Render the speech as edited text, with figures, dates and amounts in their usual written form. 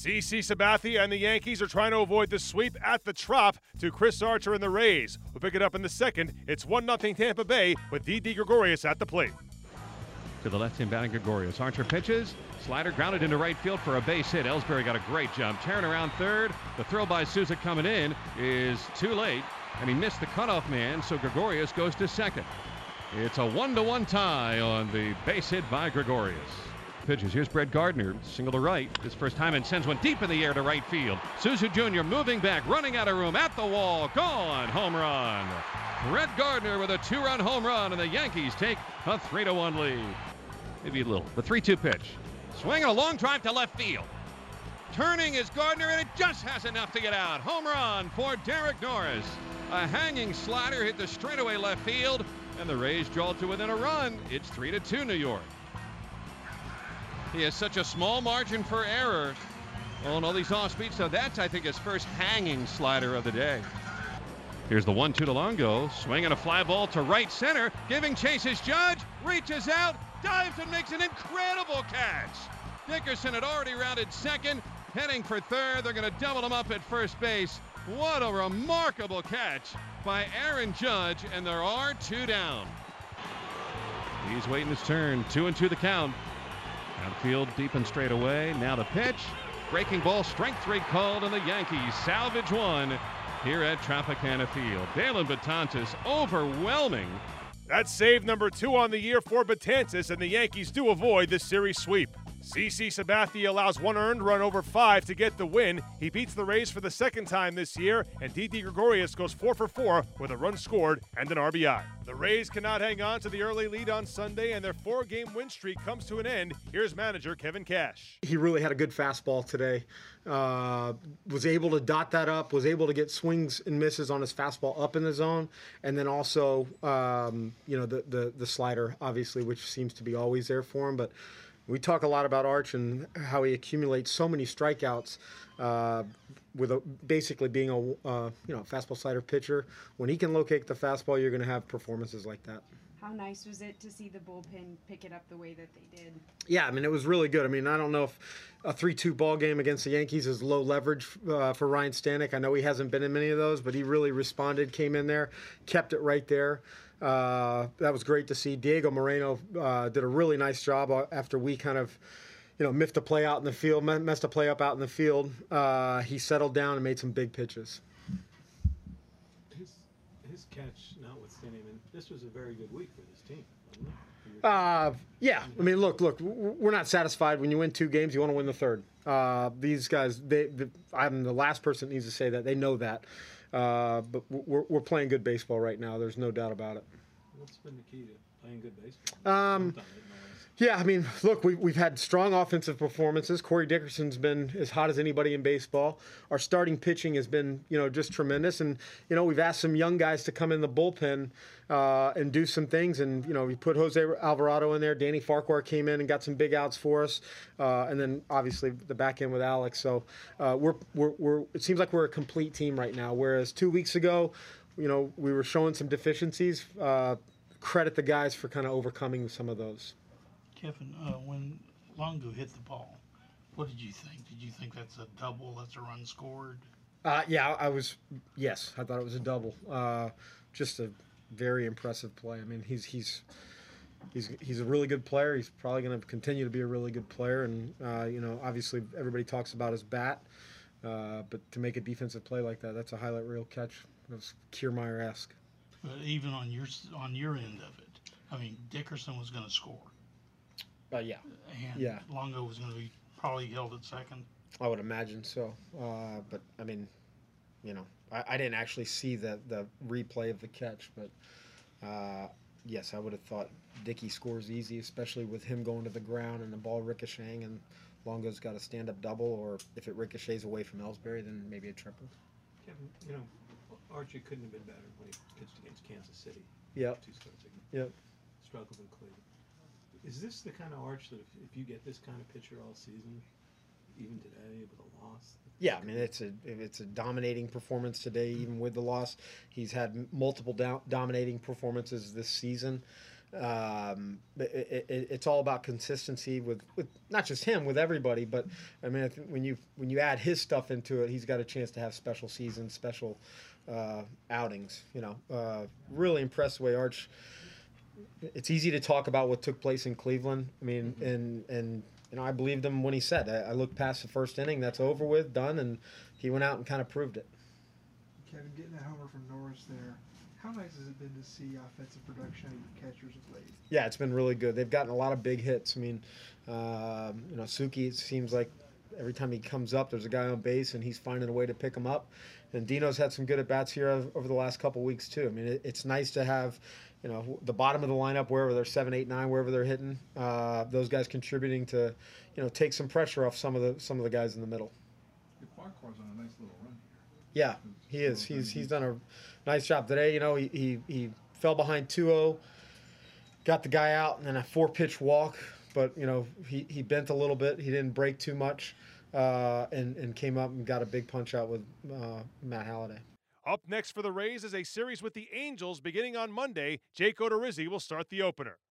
CC Sabathia and the Yankees are trying to avoid the sweep at the Trop to Chris Archer and the Rays. We'll pick it up in the second. It's 1-0 Tampa Bay with Didi Gregorius at the plate. To the left-hand batting Gregorius. Archer pitches. Slider grounded into right field for a base hit. Ellsbury got a great jump. Tearing around third. The throw by Souza coming in is too late, and he missed the cutoff man, so Gregorius goes to second. It's a 1-1 tie on the base hit by Gregorius. Pitches. Here's Brett Gardner. Single to right. His first time and sends one deep in the air to right field. Souza Jr. moving back, running out of room at the wall. Gone. Home run. Brett Gardner with a 2-run home run, and the Yankees take a 3-1 lead. Maybe a little. The 3-2 pitch. Swing and a long drive to left field. Turning is Gardner, and it just has enough to get out. Home run for Derek Norris. A hanging slider hit the straightaway left field, and the Rays draw to within a run. It's 3-2 New York. He has such a small margin for error on all these off-speed, so that's, I think, his first hanging slider of the day. Here's the 1-2 to Longo. Swinging a fly ball to right center. Giving chase is Judge. Reaches out. Dives and makes an incredible catch. Dickerson had already rounded second. Heading for third. They're going to double him up at first base. What a remarkable catch by Aaron Judge, and there are 2 down. He's waiting his turn. 2-2 the count. Outfield deep and straight away. Now the pitch. Breaking ball, strike 3 called, and the Yankees salvage 1 here at Tropicana Field. Dalen Betances overwhelming. That's save number 2 on the year for Betances, and the Yankees do avoid this series sweep. CC Sabathia allows 1 earned run over 5 to get the win. He beats the Rays for the second time this year, and Didi Gregorius goes 4 for 4 with a run scored and an RBI. The Rays cannot hang on to the early lead on Sunday, and their 4-game win streak comes to an end. Here's manager Kevin Cash. He really had a good fastball today. Was able to dot that up, was able to get swings and misses on his fastball up in the zone, and then also, the slider, obviously, which seems to be always there for him. But we talk a lot about Arch and how he accumulates so many strikeouts with basically being a fastball slider pitcher. When he can locate the fastball, you're going to have performances like that. How nice was it to see the bullpen pick it up the way that they did? Yeah, I mean, it was really good. I mean, I don't know if a 3-2 ball game against the Yankees is low leverage for Ryan Stanek. I know he hasn't been in many of those, but he really responded, came in there, kept it right there. That was great to see. Diego Moreno did a really nice job after we kind of, messed a play out in the field, messed a play up out in the field. He settled down and made some big pitches. His catch notwithstanding, I mean, this was a very good week for this team, wasn't it? Yeah. I mean, look, we're not satisfied. When you win 2 games, you want to win the third. These guys, I'm the last person that needs to say that. They know that. But we're playing good baseball right now. There's no doubt about it. What's been the key to playing good baseball? Yeah, I mean, look, we've had strong offensive performances. Corey Dickerson's been as hot as anybody in baseball. Our starting pitching has been, just tremendous. And, we've asked some young guys to come in the bullpen and do some things. And, we put Jose Alvarado in there. Danny Farquhar came in and got some big outs for us. And then, obviously, the back end with Alex. So it seems like we're a complete team right now. Whereas 2 weeks ago, we were showing some deficiencies. Credit the guys for kind of overcoming some of those. Kevin, when Longo hit the ball, what did you think? Did you think that's a double, that's a run scored? Yes, I thought it was a double. Just a very impressive play. I mean, he's a really good player. He's probably going to continue to be a really good player. And, obviously everybody talks about his bat. But to make a defensive play like that, that's a highlight reel catch. It was Kiermaier-esque. Even on your end of it, I mean, Dickerson was going to score. Yeah. And Longo was going to be probably held at second. I would imagine so. But, I mean, I didn't actually see the replay of the catch. But, yes, I would have thought Dickey scores easy, especially with him going to the ground and the ball ricocheting. And Longo's got a stand-up double, or if it ricochets away from Ellsbury, then maybe a triple. Kevin, Archie couldn't have been better when he pitched against Kansas City. Yep. 2 starts ago. Yep. Struggled in Cleveland. Is this the kind of Arch that if you get this kind of pitcher all season, even today with a loss? Yeah, I mean, it's a dominating performance today, even with the loss. He's had multiple dominating performances this season. It's all about consistency with not just him, with everybody. But I mean, I think when you add his stuff into it, he's got a chance to have special seasons, special outings. Really impressed the way Arch. It's easy to talk about what took place in Cleveland. I mean, and I believed him when he said, I looked past the first inning, that's over with, done, and he went out and kind of proved it. Kevin, getting that homer from Norris there, how nice has it been to see offensive production out of your catchers of late? Yeah, it's been really good. They've gotten a lot of big hits. I mean, Suki, it seems like every time he comes up, there's a guy on base, and he's finding a way to pick him up. And Dino's had some good at-bats here over the last couple weeks, too. I mean, it's nice to have, the bottom of the lineup, wherever they're 7, 8, 9, wherever they're hitting, those guys contributing to, take some pressure off some of the guys in the middle. Farquhar's on a nice little run here. Yeah, he is. He's done a nice job today. He fell behind 2-0, got the guy out, and then a 4-pitch walk. But he bent a little bit. He didn't break too much, and came up and got a big punch out with Matt Halliday. Up next for the Rays is a series with the Angels beginning on Monday. Jake Odorizzi will start the opener.